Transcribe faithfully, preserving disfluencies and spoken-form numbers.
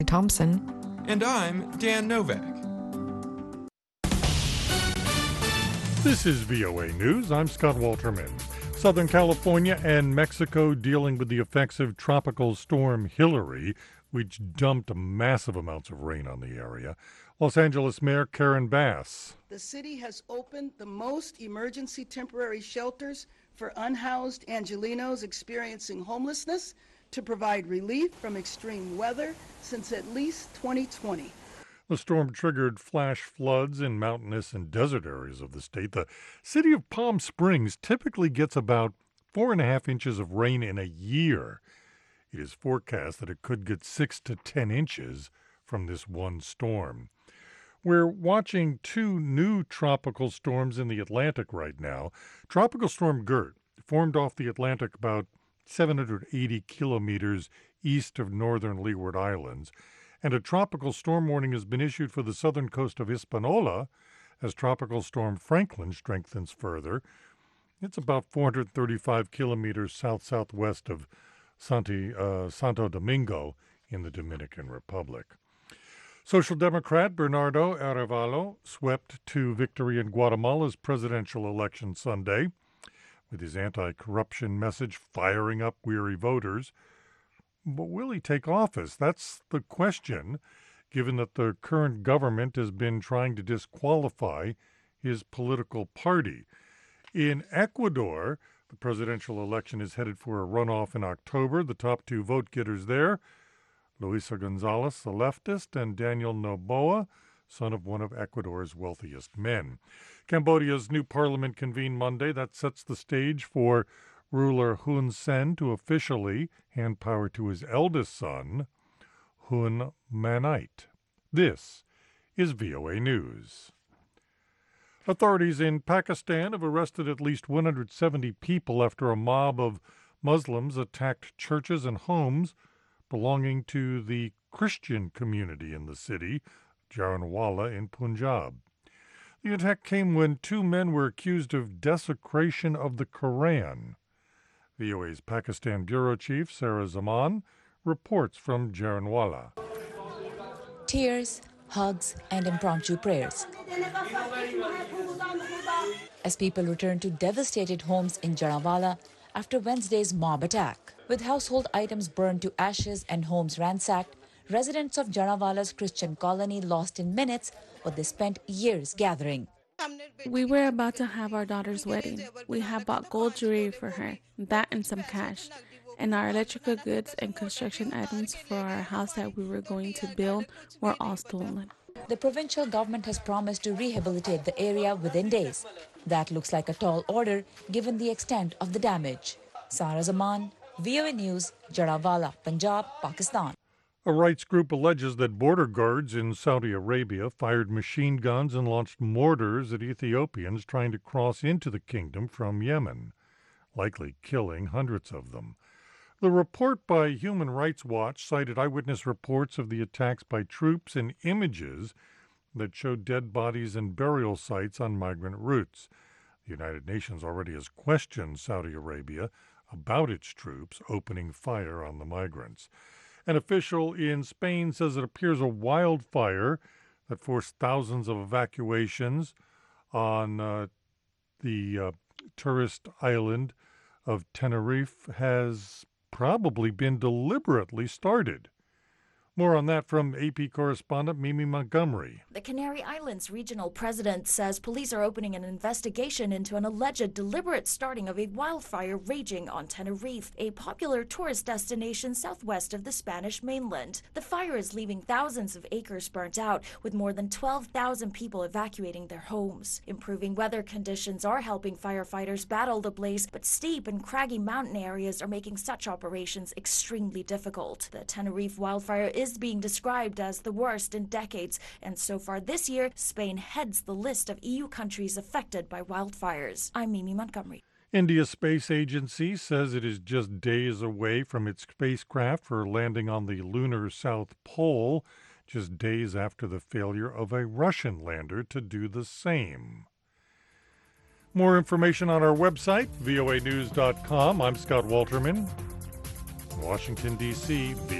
Thompson. And I'm Dan Novak. This is V O A News. I'm Scott Walterman. Southern California and Mexico dealing with the effects of Tropical Storm Hilary, which dumped massive amounts of rain on the area. Los Angeles Mayor Karen Bass. The city has opened the most emergency temporary shelters for unhoused Angelenos experiencing homelessness to provide relief from extreme weather since at least twenty twenty. The storm triggered flash floods in mountainous and desert areas of the state. The city of Palm Springs typically gets about four and a half inches of rain in a year. It is forecast that it could get six to ten inches from this one storm. We're watching two new tropical storms in the Atlantic right now. Tropical Storm Gert formed off the Atlantic about seven hundred eighty kilometers east of northern Leeward Islands, and a tropical storm warning has been issued for the southern coast of Hispaniola as Tropical Storm Franklin strengthens further. It's about four hundred thirty-five kilometers south-southwest of Santi, uh, Santo Domingo in the Dominican Republic. Social Democrat Bernardo Arevalo swept to victory in Guatemala's presidential election Sunday, with his anti-corruption message firing up weary voters. But will he take office? That's the question, given that the current government has been trying to disqualify his political party. In Ecuador, the presidential election is headed for a runoff in October. The top two vote-getters there, Luisa Gonzalez, the leftist, and Daniel Noboa, son of one of Ecuador's wealthiest men. Cambodia's new parliament convened Monday. That sets the stage for ruler Hun Sen to officially hand power to his eldest son, Hun Manait. This is V O A News. Authorities in Pakistan have arrested at least one hundred seventy people after a mob of Muslims attacked churches and homes belonging to the Christian community in the city, Jaranwala in Punjab. The attack came when two men were accused of desecration of the Quran. V O A's Pakistan Bureau Chief Sarah Zaman reports from Jaranwala. Tears, hugs, and impromptu prayers as people return to devastated homes in Jaranwala after Wednesday's mob attack. With household items burned to ashes and homes ransacked, residents of Jaranwala's Christian colony lost in minutes what they spent years gathering. We were about to have our daughter's wedding. We had bought gold jewelry for her, that and some cash, and our electrical goods and construction items for our house that we were going to build were all stolen. The provincial government has promised to rehabilitate the area within days. That looks like a tall order given the extent of the damage. Sarah Zaman, V O A News, Jaranwala, Punjab, Pakistan. A rights group alleges that border guards in Saudi Arabia fired machine guns and launched mortars at Ethiopians trying to cross into the kingdom from Yemen, likely killing hundreds of them. The report by Human Rights Watch cited eyewitness reports of the attacks by troops and images that showed dead bodies and burial sites on migrant routes. The United Nations already has questioned Saudi Arabia about its troops opening fire on the migrants. An official in Spain says it appears a wildfire that forced thousands of evacuations on uh, the uh, tourist island of Tenerife has probably been deliberately started. More on that from A P correspondent Mimi Montgomery. The Canary Islands regional president says police are opening an investigation into an alleged deliberate starting of a wildfire raging on Tenerife, a popular tourist destination southwest of the Spanish mainland. The fire is leaving thousands of acres burnt out, with more than twelve thousand people evacuating their homes. Improving weather conditions are helping firefighters battle the blaze, but steep and craggy mountain areas are making such operations extremely difficult. The Tenerife wildfire is is being described as the worst in decades, and so far this year, Spain heads the list of E U countries affected by wildfires. I'm Mimi Montgomery. India's space agency says it is just days away from its spacecraft for landing on the lunar South Pole, just days after the failure of a Russian lander to do the same. More information on our website, V O A news dot com. I'm Scott Walterman. Washington, D C